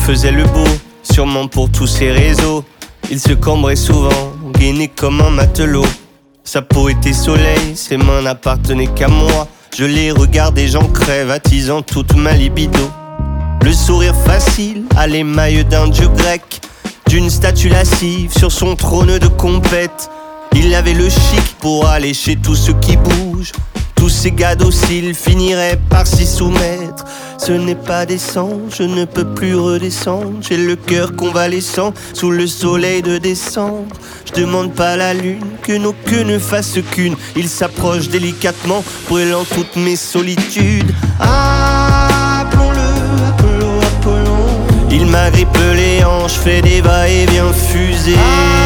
faisait le beau, sûrement pour tous ses réseaux. Il se cambrait souvent, gainé comme un matelot. Sa peau était soleil, ses mains n'appartenaient qu'à moi. Je les regardais, j'en crève, attisant toute ma libido. Le sourire facile, à l'émail d'un dieu grec, d'une statue lascive sur son trône de compète. Il avait le chic pour aller chez tous ceux qui bougent. Tous ces gars dociles finiraient par s'y soumettre. Ce n'est pas décent, je ne peux plus redescendre. J'ai le cœur convalescent sous le soleil de décembre. Je demande pas à la lune que nos queues ne fassent qu'une. Il s'approche délicatement, brûlant toutes mes solitudes. Appelons-le Apollo, Apollon. Il m'agrippe les hanches, fait des va-et-vient fusés.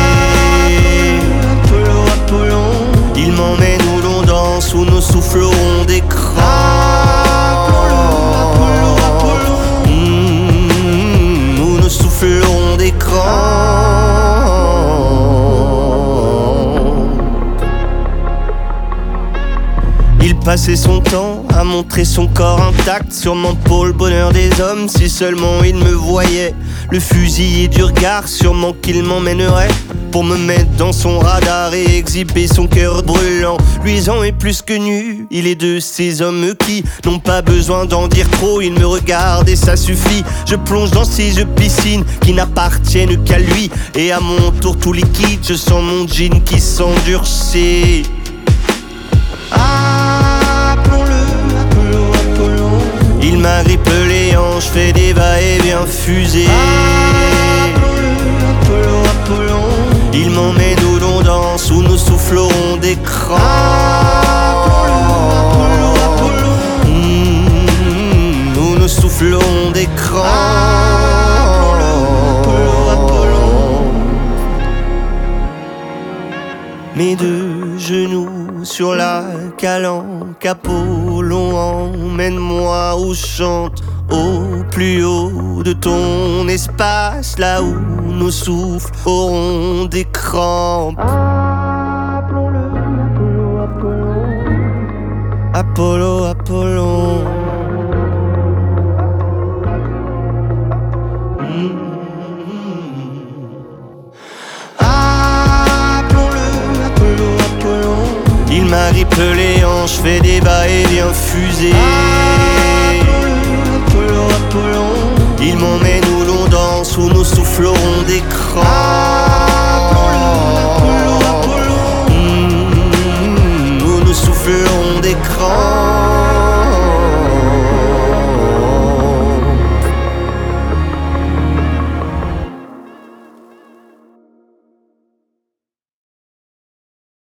Apollo, Apollon. Il m'emmène où l'on danse, où nos souffles auront d'écran. Apollo, Apollon. Où nos souffles auront d'écran. Il passait son temps à montrer son corps intact, sûrement pour le bonheur des hommes. Si seulement il me voyait, le fusil du regard, sûrement qu'il m'emmènerait pour me mettre dans son radar et exhiber son cœur brûlant. Luisant et plus que nu, il est de ces hommes qui n'ont pas besoin d'en dire trop. Il me regarde et ça suffit. Je plonge dans ces yeux piscines qui n'appartiennent qu'à lui. Et à mon tour tout liquide, je sens mon jean qui s'endurcit. Appelons-le Apollo, Apollon. Il m'agrippe les hanches, fait des va-et-vient fusés. Appelons-le Apollo, Apollon. Il m'emmène où l'on danse, où nos souffles auront d'écran. Appelons-le Apollo, Apollon. Où nos souffles auront d'écran. Appelons-le Apollon. Mes deux genoux sur la calanque, Apollon, emmène-moi où chante au plus haut de ton espace, là où nos souffles auront des crampes. Appelons-le Apollo, Apollon. Apollo, Apollon. Il m'agrippe les hanches, fait des va-et-vient fusés. Apollo, Apollon. Il m'emmène où l'on danse, où nos souffles auront d'écran.